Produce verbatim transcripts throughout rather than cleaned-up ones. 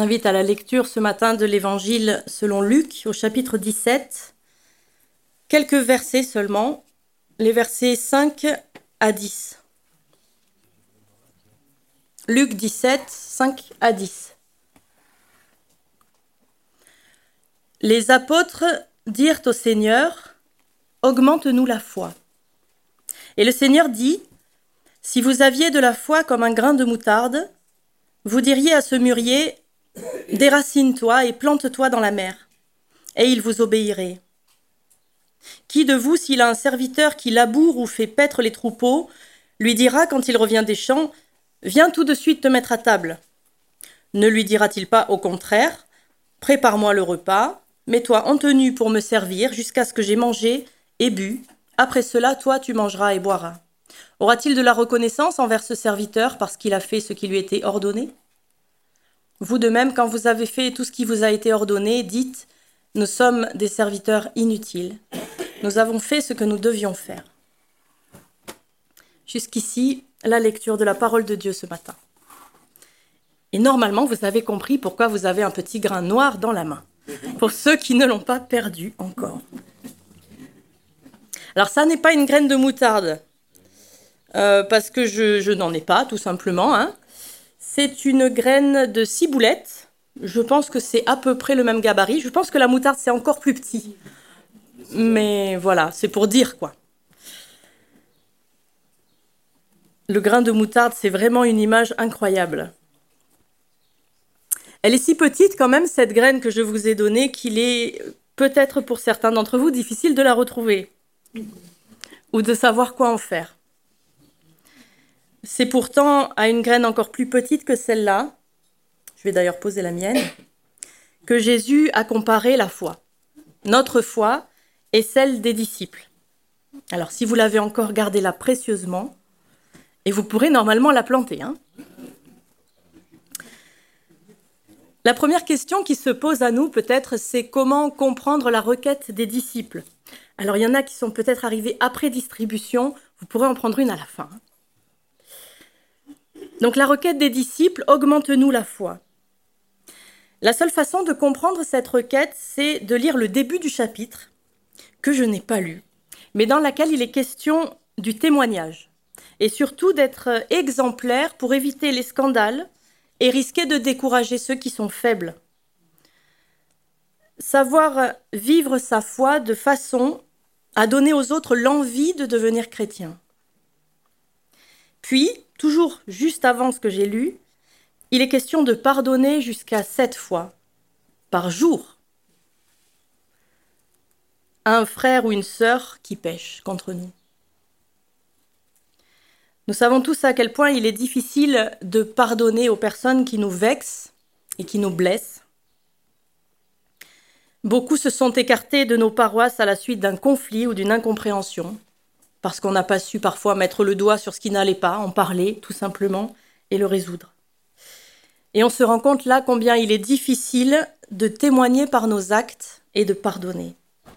invite à la lecture ce matin de l'Évangile selon Luc, au chapitre dix-sept. Quelques versets seulement, les versets cinq à dix. Luc dix-sept, cinq à dix. Les apôtres dirent au Seigneur, « Augmente-nous la foi. » Et le Seigneur dit, « Si vous aviez de la foi comme un grain de moutarde, vous diriez à ce mûrier, « Déracine-toi et plante-toi dans la mer, » et il vous obéirait. Qui de vous, s'il a un serviteur qui laboure ou fait paître les troupeaux, lui dira quand il revient des champs, « Viens tout de suite te mettre à table » ? Ne lui dira-t-il pas au contraire, « Prépare-moi le repas, mets-toi en tenue pour me servir jusqu'à ce que j'ai mangé et bu. Après cela, toi, tu mangeras et boiras. » Aura-t-il de la reconnaissance envers ce serviteur parce qu'il a fait ce qui lui était ordonné ? Vous de même, quand vous avez fait tout ce qui vous a été ordonné, dites « Nous sommes des serviteurs inutiles. Nous avons fait ce que nous devions faire. » Jusqu'ici, la lecture de la parole de Dieu ce matin. Et normalement, vous avez compris pourquoi vous avez un petit grain noir dans la main, pour ceux qui ne l'ont pas perdu encore. Alors ça n'est pas une graine de moutarde, euh, parce que je, je n'en ai pas, tout simplement. Hein. C'est une graine de ciboulette. Je pense que c'est à peu près le même gabarit. Je pense que la moutarde, c'est encore plus petit. Mais voilà, c'est pour dire quoi. Le grain de moutarde, c'est vraiment une image incroyable. Elle est si petite quand même, cette graine que je vous ai donnée, qu'il est peut-être pour certains d'entre vous difficile de la retrouver ou de savoir quoi en faire. C'est pourtant à une graine encore plus petite que celle-là, je vais d'ailleurs poser la mienne, que Jésus a comparé la foi. Notre foi est celle des disciples. Alors si vous l'avez encore, gardez-la précieusement et vous pourrez normalement la planter. Hein. La première question qui se pose à nous peut-être, c'est comment comprendre la requête des disciples. Alors il y en a qui sont peut-être arrivés après distribution, vous pourrez en prendre une à la fin. Donc la requête des disciples, augmente-nous la foi. La seule façon de comprendre cette requête, c'est de lire le début du chapitre, que je n'ai pas lu, mais dans laquelle il est question du témoignage, et surtout d'être exemplaire pour éviter les scandales et risquer de décourager ceux qui sont faibles. Savoir vivre sa foi de façon à donner aux autres l'envie de devenir chrétien. Puis, toujours juste avant ce que j'ai lu, il est question de pardonner jusqu'à sept fois, par jour, à un frère ou une sœur qui pêche contre nous. Nous savons tous à quel point il est difficile de pardonner aux personnes qui nous vexent et qui nous blessent. Beaucoup se sont écartés de nos paroisses à la suite d'un conflit ou d'une incompréhension, parce qu'on n'a pas su parfois mettre le doigt sur ce qui n'allait pas, en parler tout simplement et le résoudre. Et on se rend compte là combien il est difficile de témoigner par nos actes et de pardonner.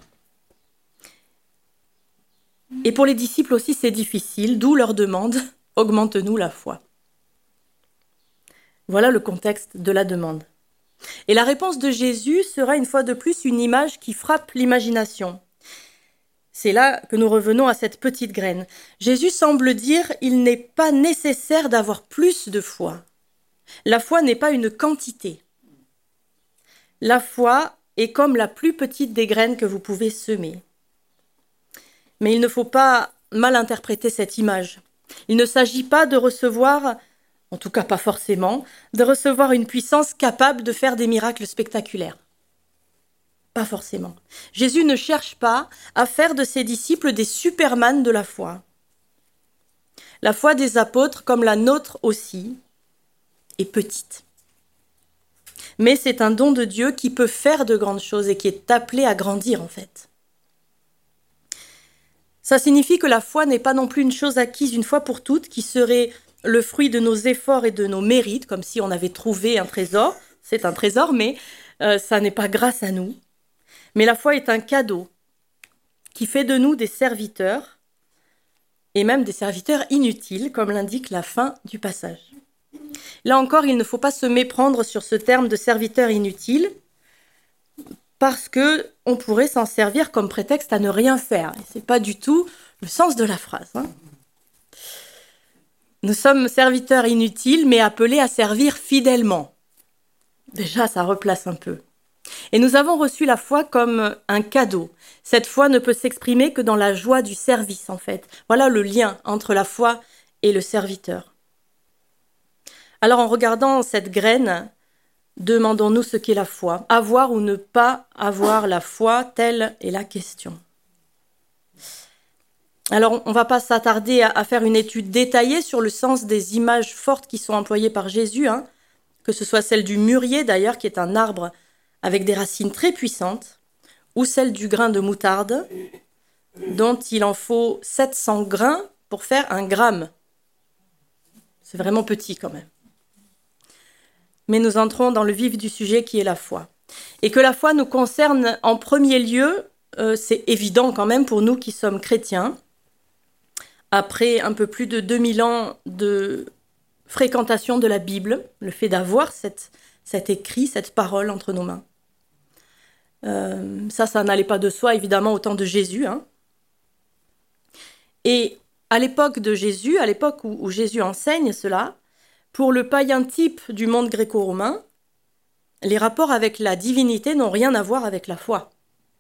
Et pour les disciples aussi, c'est difficile, d'où leur demande « Augmente-nous la foi ». Voilà le contexte de la demande. Et la réponse de Jésus sera une fois de plus une image qui frappe l'imagination. C'est là que nous revenons à cette petite graine. Jésus semble dire « Il n'est pas nécessaire d'avoir plus de foi ». La foi n'est pas une quantité. La foi est comme la plus petite des graines que vous pouvez semer. Mais il ne faut pas mal interpréter cette image. Il ne s'agit pas de recevoir, en tout cas pas forcément, de recevoir une puissance capable de faire des miracles spectaculaires. Pas forcément. Jésus ne cherche pas à faire de ses disciples des supermans de la foi. La foi des apôtres, comme la nôtre aussi, est petite. Mais c'est un don de Dieu qui peut faire de grandes choses et qui est appelé à grandir en fait. Ça signifie que la foi n'est pas non plus une chose acquise une fois pour toutes, qui serait le fruit de nos efforts et de nos mérites, comme si on avait trouvé un trésor. C'est un trésor, mais euh, ça n'est pas grâce à nous. Mais la foi est un cadeau qui fait de nous des serviteurs, et même des serviteurs inutiles, comme l'indique la fin du passage. Là encore, il ne faut pas se méprendre sur ce terme de serviteur inutile, parce qu'on pourrait s'en servir comme prétexte à ne rien faire. Ce n'est pas du tout le sens de la phrase. Hein. Nous sommes serviteurs inutiles, mais appelés à servir fidèlement. Déjà, ça replace un peu. Et nous avons reçu la foi comme un cadeau. Cette foi ne peut s'exprimer que dans la joie du service, en fait. Voilà le lien entre la foi et le serviteur. Alors, en regardant cette graine, demandons-nous ce qu'est la foi. Avoir ou ne pas avoir la foi, telle est la question. Alors, on ne va pas s'attarder à, à faire une étude détaillée sur le sens des images fortes qui sont employées par Jésus, hein, que ce soit celle du mûrier d'ailleurs, qui est un arbre avec des racines très puissantes, ou celle du grain de moutarde, dont il en faut sept cents grains pour faire un gramme. C'est vraiment petit quand même. Mais nous entrons dans le vif du sujet qui est la foi. Et que la foi nous concerne en premier lieu, euh, c'est évident quand même pour nous qui sommes chrétiens. Après un peu plus de deux mille ans de fréquentation de la Bible, le fait d'avoir cette, cet écrit, cette parole entre nos mains. Euh, ça, ça n'allait pas de soi, évidemment, au temps de Jésus. Hein. Et à l'époque de Jésus, à l'époque où, où Jésus enseigne cela, pour le païen type du monde gréco-romain, les rapports avec la divinité n'ont rien à voir avec la foi.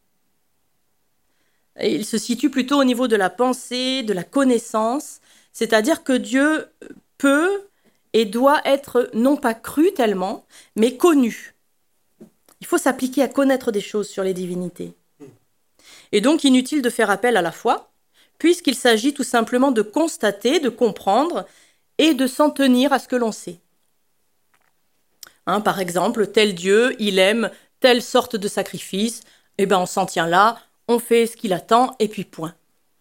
Et il se situe plutôt au niveau de la pensée, de la connaissance, c'est-à-dire que Dieu peut et doit être non pas cru tellement, mais connu. Il faut s'appliquer à connaître des choses sur les divinités. Et donc, inutile de faire appel à la foi, puisqu'il s'agit tout simplement de constater, de comprendre et de s'en tenir à ce que l'on sait. Hein, par exemple, tel Dieu, il aime telle sorte de sacrifice, et bien on s'en tient là, on fait ce qu'il attend, et puis point.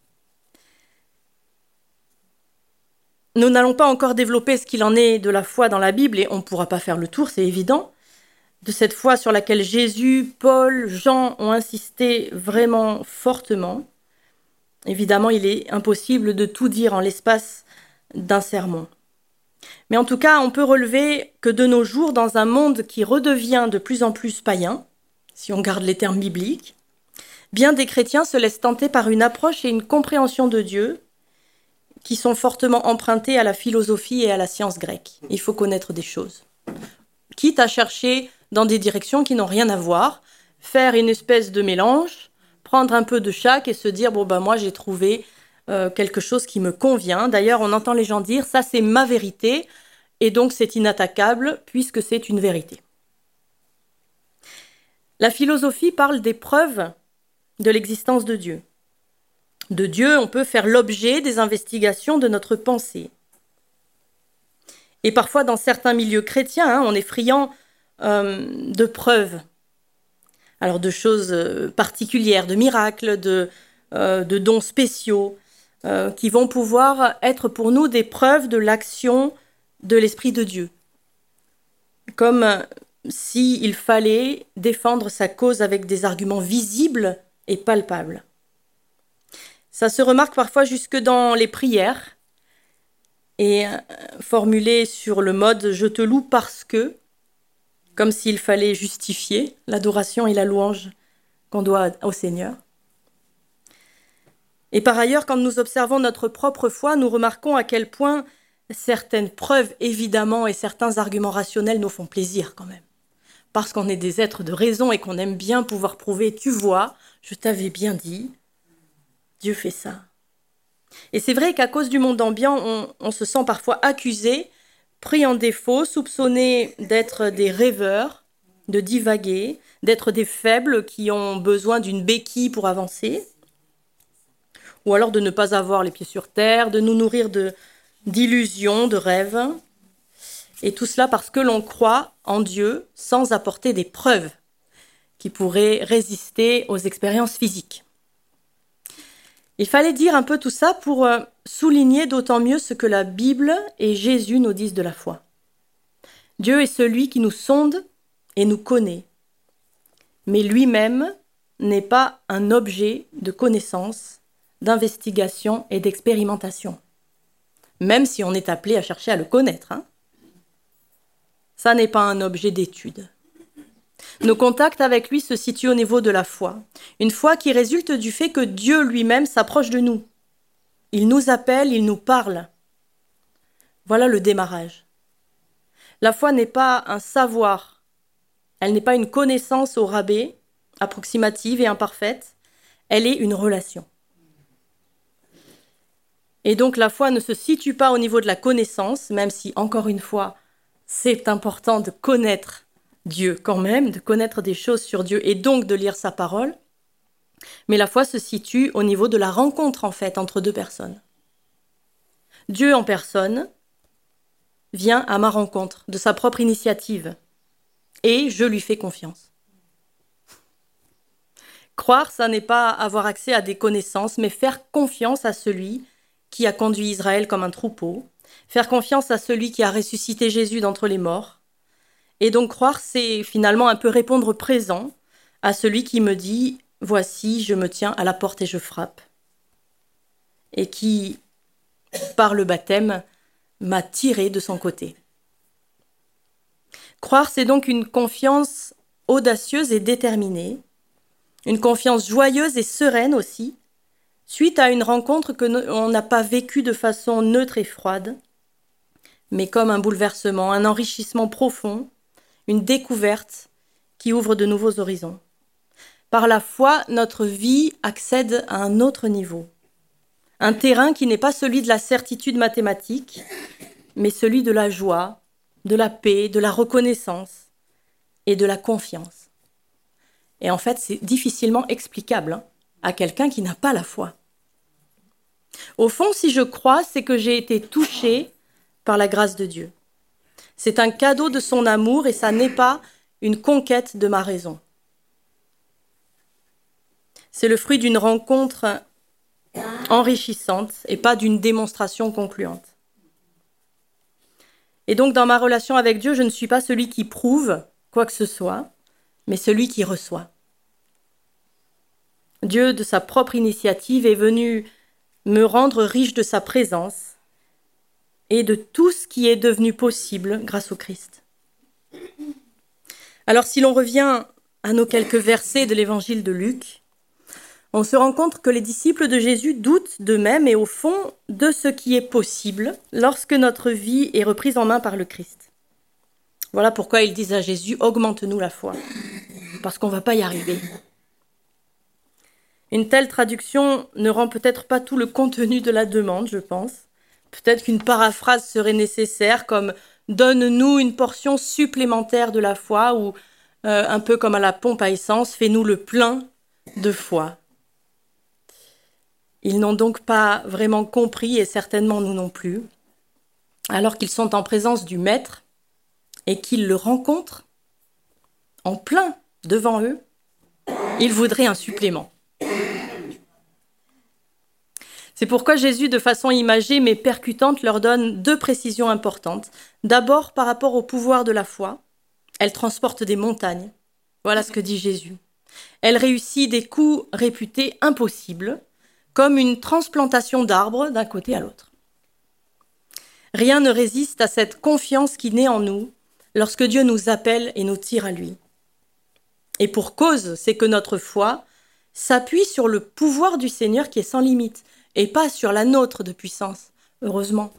Nous n'allons pas encore développer ce qu'il en est de la foi dans la Bible, et on ne pourra pas faire le tour, c'est évident, de cette foi sur laquelle Jésus, Paul, Jean ont insisté vraiment fortement. Évidemment, il est impossible de tout dire en l'espace d'un sermon. Mais en tout cas, on peut relever que de nos jours, dans un monde qui redevient de plus en plus païen, si on garde les termes bibliques, bien des chrétiens se laissent tenter par une approche et une compréhension de Dieu qui sont fortement empruntés à la philosophie et à la science grecque. Il faut connaître des choses. Quitte à chercher dans des directions qui n'ont rien à voir, faire une espèce de mélange, prendre un peu de chaque et se dire « bon ben moi j'ai trouvé euh, quelque chose qui me convient ». D'ailleurs, on entend les gens dire « ça c'est ma vérité » et donc c'est inattaquable puisque c'est une vérité. La philosophie parle des preuves de l'existence de Dieu. De Dieu, on peut faire l'objet des investigations de notre pensée. Et parfois, dans certains milieux chrétiens, hein, on est friand euh, de preuves. Alors, de choses particulières, de miracles, de, euh, de dons spéciaux, euh, qui vont pouvoir être pour nous des preuves de l'action de l'Esprit de Dieu. Comme euh, s'il fallait défendre sa cause avec des arguments visibles et palpables. Ça se remarque parfois jusque dans les prières, et formulé sur le mode « je te loue parce que », comme s'il fallait justifier l'adoration et la louange qu'on doit au Seigneur. Et par ailleurs, quand nous observons notre propre foi, nous remarquons à quel point certaines preuves, évidemment, et certains arguments rationnels nous font plaisir quand même. Parce qu'on est des êtres de raison et qu'on aime bien pouvoir prouver « tu vois, je t'avais bien dit, Dieu fait ça ». Et c'est vrai qu'à cause du monde ambiant, on, on se sent parfois accusé, pris en défaut, soupçonné d'être des rêveurs, de divaguer, d'être des faibles qui ont besoin d'une béquille pour avancer, ou alors de ne pas avoir les pieds sur terre, de nous nourrir de, d'illusions, de rêves, et tout cela parce que l'on croit en Dieu sans apporter des preuves qui pourraient résister aux expériences physiques. Il fallait dire un peu tout ça pour souligner d'autant mieux ce que la Bible et Jésus nous disent de la foi. Dieu est celui qui nous sonde et nous connaît, mais lui-même n'est pas un objet de connaissance, d'investigation et d'expérimentation, même si on est appelé à chercher à le connaître. Hein. Ça n'est pas un objet d'étude. Nos contacts avec lui se situent au niveau de la foi. Une foi qui résulte du fait que Dieu lui-même s'approche de nous. Il nous appelle, il nous parle. Voilà le démarrage. La foi n'est pas un savoir. Elle n'est pas une connaissance au rabais, approximative et imparfaite. Elle est une relation. Et donc la foi ne se situe pas au niveau de la connaissance, même si, encore une fois, c'est important de connaître Dieu quand même, de connaître des choses sur Dieu et donc de lire sa parole. Mais la foi se situe au niveau de la rencontre, en fait, entre deux personnes. Dieu en personne vient à ma rencontre, de sa propre initiative, et je lui fais confiance. Croire, ça n'est pas avoir accès à des connaissances, mais faire confiance à celui qui a conduit Israël comme un troupeau, faire confiance à celui qui a ressuscité Jésus d'entre les morts. Et donc croire, c'est finalement un peu répondre présent à celui qui me dit « Voici, je me tiens à la porte et je frappe » et qui, par le baptême, m'a tiré de son côté. Croire, c'est donc une confiance audacieuse et déterminée, une confiance joyeuse et sereine aussi, suite à une rencontre que l'on n'a pas vécue de façon neutre et froide, mais comme un bouleversement, un enrichissement profond, une découverte qui ouvre de nouveaux horizons. Par la foi, notre vie accède à un autre niveau, un terrain qui n'est pas celui de la certitude mathématique, mais celui de la joie, de la paix, de la reconnaissance et de la confiance. Et en fait, c'est difficilement explicable hein, à quelqu'un qui n'a pas la foi. Au fond, si je crois, c'est que j'ai été touchée par la grâce de Dieu. C'est un cadeau de son amour et ça n'est pas une conquête de ma raison. C'est le fruit d'une rencontre enrichissante et pas d'une démonstration concluante. Et donc, dans ma relation avec Dieu, je ne suis pas celui qui prouve quoi que ce soit, mais celui qui reçoit. Dieu, de sa propre initiative, est venu me rendre riche de sa présence et de tout ce qui est devenu possible grâce au Christ. Alors, si l'on revient à nos quelques versets de l'évangile de Luc, on se rend compte que les disciples de Jésus doutent d'eux-mêmes et au fond de ce qui est possible lorsque notre vie est reprise en main par le Christ. Voilà pourquoi ils disent à Jésus « Augmente-nous la foi », parce qu'on ne va pas y arriver. Une telle traduction ne rend peut-être pas tout le contenu de la demande, je pense. Peut-être qu'une paraphrase serait nécessaire, comme « Donne-nous une portion supplémentaire de la foi » ou euh, un peu comme à la pompe à essence, « Fais-nous le plein de foi ». Ils n'ont donc pas vraiment compris, et certainement nous non plus, alors qu'ils sont en présence du Maître et qu'ils le rencontrent en plein devant eux, ils voudraient un supplément. C'est pourquoi Jésus, de façon imagée mais percutante, leur donne deux précisions importantes. D'abord, par rapport au pouvoir de la foi, elle transporte des montagnes. Voilà ce que dit Jésus. Elle réussit des coups réputés impossibles, comme une transplantation d'arbres d'un côté à l'autre. Rien ne résiste à cette confiance qui naît en nous lorsque Dieu nous appelle et nous tire à lui. Et pour cause, c'est que notre foi s'appuie sur le pouvoir du Seigneur qui est sans limite, et pas sur la nôtre de puissance, heureusement.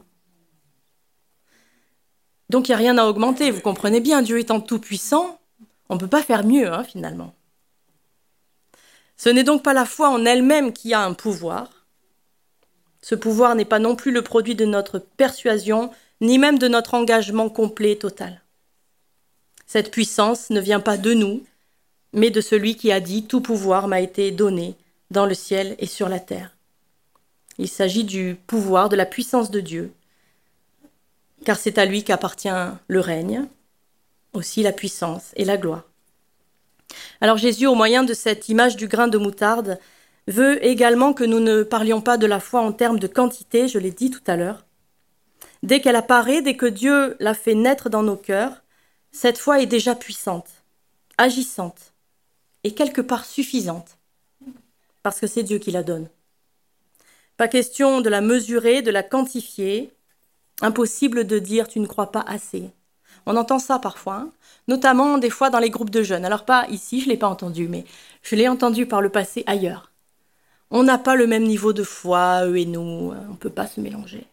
Donc il n'y a rien à augmenter, vous comprenez bien, Dieu étant tout-puissant, on ne peut pas faire mieux, hein, finalement. Ce n'est donc pas la foi en elle-même qui a un pouvoir. Ce pouvoir n'est pas non plus le produit de notre persuasion, ni même de notre engagement complet et total. Cette puissance ne vient pas de nous, mais de celui qui a dit « Tout pouvoir m'a été donné dans le ciel et sur la terre ». Il s'agit du pouvoir, de la puissance de Dieu, car c'est à lui qu'appartient le règne, aussi la puissance et la gloire. Alors Jésus, au moyen de cette image du grain de moutarde, veut également que nous ne parlions pas de la foi en termes de quantité, je l'ai dit tout à l'heure. Dès qu'elle apparaît, dès que Dieu l'a fait naître dans nos cœurs, cette foi est déjà puissante, agissante et quelque part suffisante, parce que c'est Dieu qui la donne. Pas question de la mesurer, de la quantifier, impossible de dire « tu ne crois pas assez ». On entend ça parfois, hein, notamment des fois dans les groupes de jeunes. Alors pas ici, je ne l'ai pas entendu, mais je l'ai entendu par le passé ailleurs. On n'a pas le même niveau de foi, eux et nous, on ne peut pas se mélanger.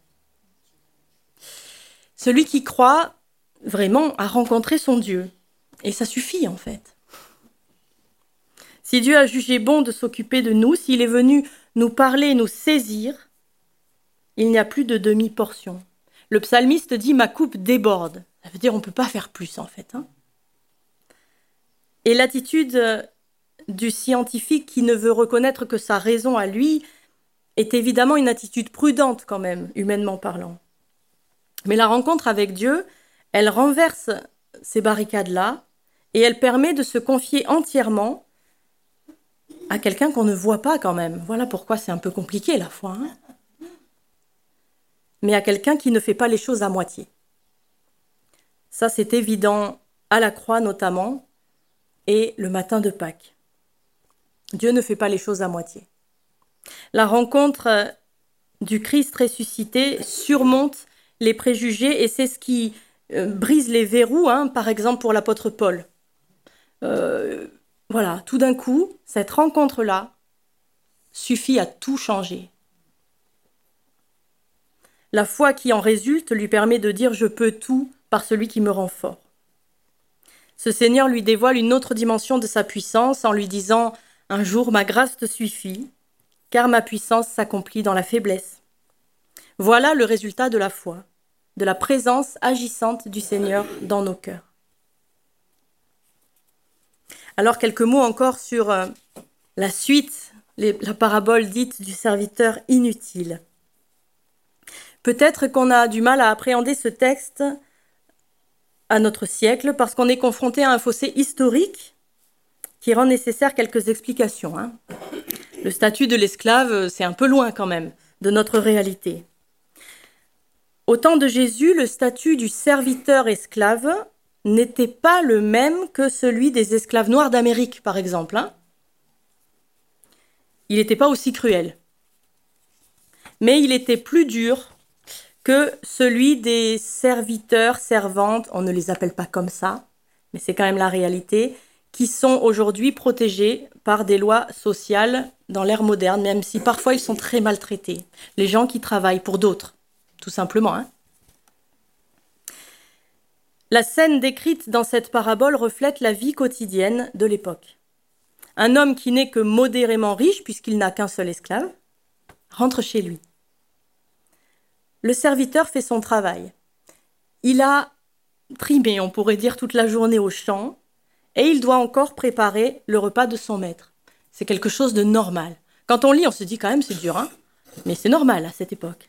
Celui qui croit vraiment a rencontré son Dieu, et ça suffit en fait. Si Dieu a jugé bon de s'occuper de nous, s'il est venu nous parler, nous saisir, il n'y a plus de demi-portion. Le psalmiste dit « ma coupe déborde ». Ça veut dire on ne peut pas faire plus en fait. Hein. Et l'attitude du scientifique qui ne veut reconnaître que sa raison à lui est évidemment une attitude prudente quand même, humainement parlant. Mais la rencontre avec Dieu, elle renverse ces barricades-là et elle permet de se confier entièrement à quelqu'un qu'on ne voit pas quand même. Voilà pourquoi c'est un peu compliqué la foi. Hein, mais à quelqu'un qui ne fait pas les choses à moitié. Ça, c'est évident à la croix notamment et le matin de Pâques. Dieu ne fait pas les choses à moitié. La rencontre du Christ ressuscité surmonte les préjugés et c'est ce qui euh, brise les verrous, hein, par exemple pour l'apôtre Paul. Euh, voilà, tout d'un coup, cette rencontre-là suffit à tout changer. La foi qui en résulte lui permet de dire « je peux tout par celui qui me rend fort ». Ce Seigneur lui dévoile une autre dimension de sa puissance en lui disant « un jour ma grâce te suffit, car ma puissance s'accomplit dans la faiblesse ». Voilà le résultat de la foi, de la présence agissante du Seigneur dans nos cœurs. Alors quelques mots encore sur euh, la suite, les, la parabole dite du serviteur inutile. Peut-être qu'on a du mal à appréhender ce texte à notre siècle parce qu'on est confronté à un fossé historique qui rend nécessaire quelques explications. Hein. Le statut de l'esclave, c'est un peu loin quand même de notre réalité. Au temps de Jésus, le statut du serviteur esclave n'était pas le même que celui des esclaves noirs d'Amérique, par exemple. Hein. Il n'était pas aussi cruel. Mais il était plus dur que celui des serviteurs, servantes, on ne les appelle pas comme ça, mais c'est quand même la réalité, qui sont aujourd'hui protégés par des lois sociales dans l'ère moderne, même si parfois ils sont très maltraités. Les gens qui travaillent pour d'autres, tout simplement. Hein. La scène décrite dans cette parabole reflète la vie quotidienne de l'époque. Un homme qui n'est que modérément riche, puisqu'il n'a qu'un seul esclave, rentre chez lui. Le serviteur fait son travail. Il a trimé, on pourrait dire, toute la journée au champ, et il doit encore préparer le repas de son maître. C'est quelque chose de normal. Quand on lit, on se dit quand même c'est dur, hein, mais c'est normal à cette époque.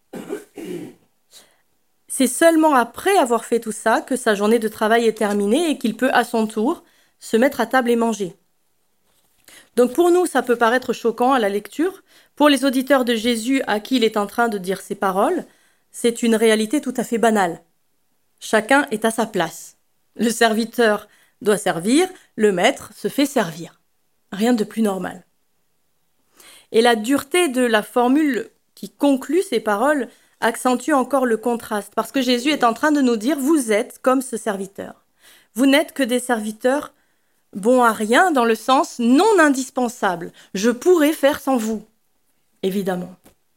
C'est seulement après avoir fait tout ça que sa journée de travail est terminée et qu'il peut à son tour se mettre à table et manger. Donc pour nous, ça peut paraître choquant à la lecture. Pour les auditeurs de Jésus à qui il est en train de dire ces paroles, c'est une réalité tout à fait banale. Chacun est à sa place. Le serviteur doit servir, le maître se fait servir. Rien de plus normal. Et la dureté de la formule qui conclut ces paroles accentue encore le contraste, parce que Jésus est en train de nous dire « vous êtes comme ce serviteur ». Vous n'êtes que des serviteurs bons à rien dans le sens non indispensable. Je pourrais faire sans vous, évidemment.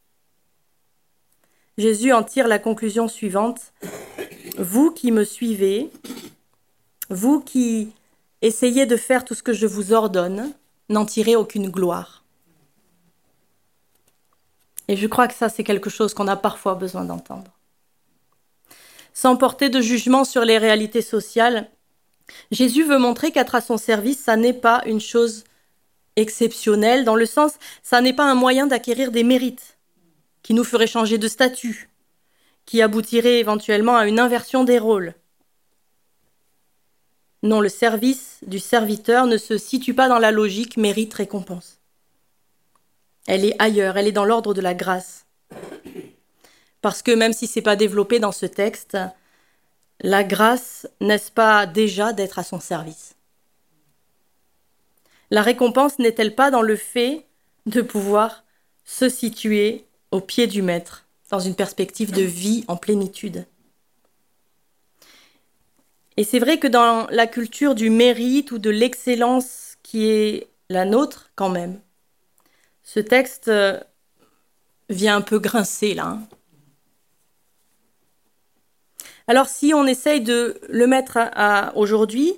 Jésus en tire la conclusion suivante. Vous qui me suivez, vous qui essayez de faire tout ce que je vous ordonne, n'en tirez aucune gloire. Et je crois que ça, c'est quelque chose qu'on a parfois besoin d'entendre. Sans porter de jugement sur les réalités sociales, Jésus veut montrer qu'être à son service, ça n'est pas une chose exceptionnelle, dans le sens, ça n'est pas un moyen d'acquérir des mérites qui nous ferait changer de statut, qui aboutirait éventuellement à une inversion des rôles. Non, le service du serviteur ne se situe pas dans la logique mérite-récompense. Elle est ailleurs, elle est dans l'ordre de la grâce. Parce que même si ce n'est pas développé dans ce texte, la grâce, n'est-ce pas déjà d'être à son service? La récompense n'est-elle pas dans le fait de pouvoir se situer au pied du Maître, dans une perspective de vie en plénitude? Et c'est vrai que dans la culture du mérite ou de l'excellence qui est la nôtre, quand même, ce texte vient un peu grincer là. Hein. Alors si on essaye de le mettre à, à aujourd'hui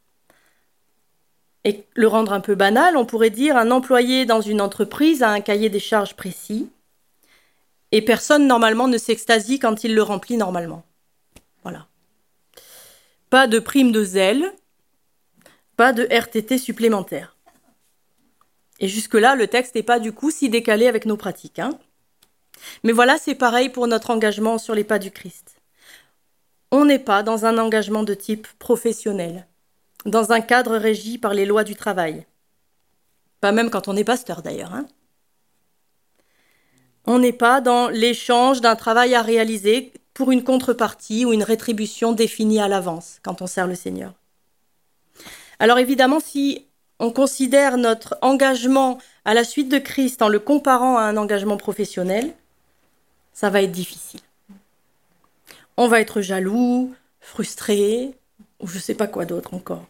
et le rendre un peu banal, on pourrait dire un employé dans une entreprise a un cahier des charges précis et personne normalement ne s'extasie quand il le remplit normalement. Voilà. Pas de prime de zèle, pas de R T T supplémentaire. Et jusque-là, le texte n'est pas du coup si décalé avec nos pratiques. Hein. Mais voilà, c'est pareil pour notre engagement sur les pas du Christ. On n'est pas dans un engagement de type professionnel, dans un cadre régi par les lois du travail. Pas même quand on est pasteur d'ailleurs. Hein. On n'est pas dans l'échange d'un travail à réaliser pour une contrepartie ou une rétribution définie à l'avance quand on sert le Seigneur. Alors évidemment, si on considère notre engagement à la suite de Christ en le comparant à un engagement professionnel, ça va être difficile. On va être jaloux, frustré, ou je ne sais pas quoi d'autre encore.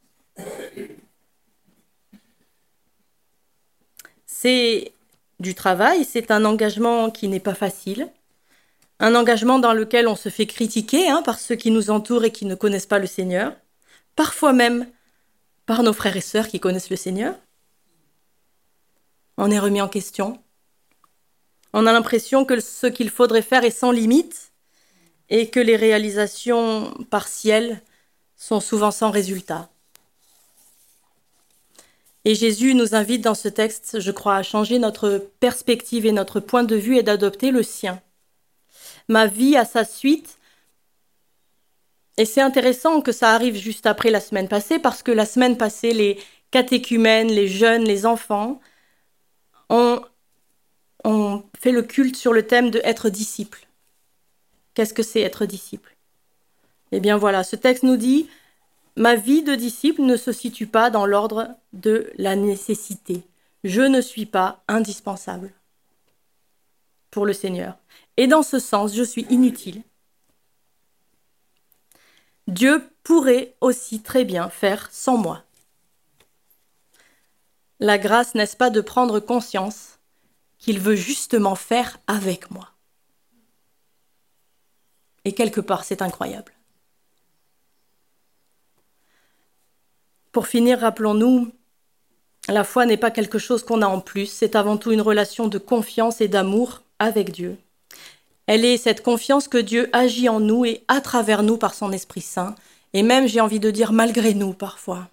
C'est du travail, c'est un engagement qui n'est pas facile, un engagement dans lequel on se fait critiquer hein, par ceux qui nous entourent et qui ne connaissent pas le Seigneur, parfois même par nos frères et sœurs qui connaissent le Seigneur. On est remis en question. On a l'impression que ce qu'il faudrait faire est sans limite et que les réalisations partielles sont souvent sans résultat. Et Jésus nous invite dans ce texte, je crois, à changer notre perspective et notre point de vue et d'adopter le sien. Ma vie a sa suite. Et c'est intéressant que ça arrive juste après la semaine passée, parce que la semaine passée, les catéchumènes, les jeunes, les enfants ont, ont fait le culte sur le thème de être disciple. Qu'est-ce que c'est être disciple ? Eh bien voilà, ce texte nous dit « Ma vie de disciple ne se situe pas dans l'ordre de la nécessité. Je ne suis pas indispensable pour le Seigneur. Et dans ce sens, je suis inutile. Dieu pourrait aussi très bien faire sans moi. La grâce, n'est-ce pas, de prendre conscience qu'il veut justement faire avec moi. Et quelque part, c'est incroyable. Pour finir, rappelons-nous, la foi n'est pas quelque chose qu'on a en plus, c'est avant tout une relation de confiance et d'amour avec Dieu. Elle est cette confiance que Dieu agit en nous et à travers nous par son Esprit Saint, et même, j'ai envie de dire, malgré nous parfois.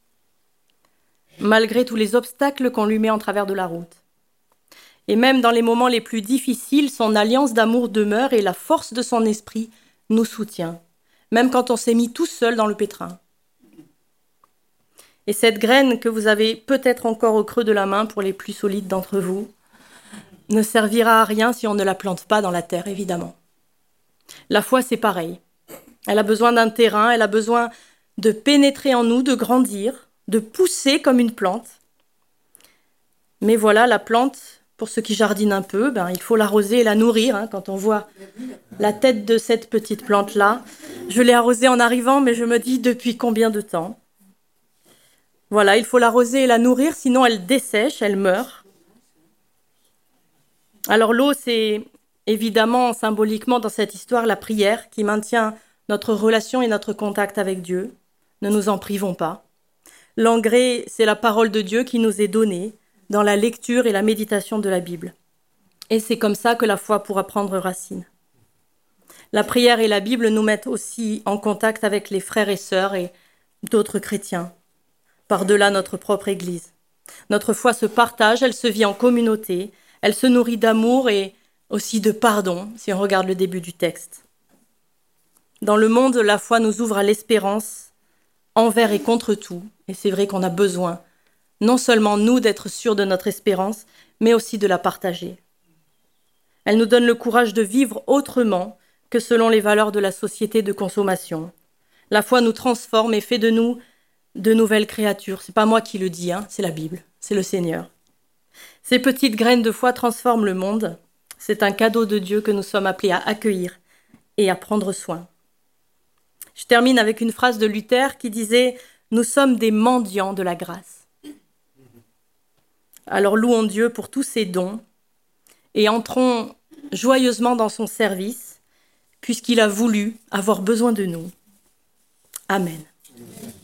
Malgré tous les obstacles qu'on lui met en travers de la route. Et même dans les moments les plus difficiles, son alliance d'amour demeure et la force de son esprit nous soutient, même quand on s'est mis tout seul dans le pétrin. Et cette graine que vous avez peut-être encore au creux de la main pour les plus solides d'entre vous, ne servira à rien si on ne la plante pas dans la terre, évidemment. La foi, c'est pareil. Elle a besoin d'un terrain, elle a besoin de pénétrer en nous, de grandir, de pousser comme une plante. Mais voilà, la plante, pour ceux qui jardinent un peu, ben, il faut l'arroser et la nourrir. Hein, quand on voit la tête de cette petite plante-là, je l'ai arrosée en arrivant, mais je me dis depuis combien de temps ? Voilà, il faut l'arroser et la nourrir, sinon elle dessèche, elle meurt. Alors l'eau, c'est évidemment, symboliquement dans cette histoire, la prière qui maintient notre relation et notre contact avec Dieu. Ne nous en privons pas. L'engrais, c'est la parole de Dieu qui nous est donnée dans la lecture et la méditation de la Bible. Et c'est comme ça que la foi pourra prendre racine. La prière et la Bible nous mettent aussi en contact avec les frères et sœurs et d'autres chrétiens, par-delà notre propre Église. Notre foi se partage, elle se vit en communauté, elle se nourrit d'amour et aussi de pardon, si on regarde le début du texte. Dans le monde, la foi nous ouvre à l'espérance, envers et contre tout, et c'est vrai qu'on a besoin, non seulement nous d'être sûrs de notre espérance, mais aussi de la partager. Elle nous donne le courage de vivre autrement que selon les valeurs de la société de consommation. La foi nous transforme et fait de nous de nouvelles créatures. C'est pas moi qui le dis, hein, c'est la Bible, c'est le Seigneur. Ces petites graines de foi transforment le monde. C'est un cadeau de Dieu que nous sommes appelés à accueillir et à prendre soin. Je termine avec une phrase de Luther qui disait « Nous sommes des mendiants de la grâce ». Alors louons Dieu pour tous ses dons et entrons joyeusement dans son service, puisqu'il a voulu avoir besoin de nous. Amen.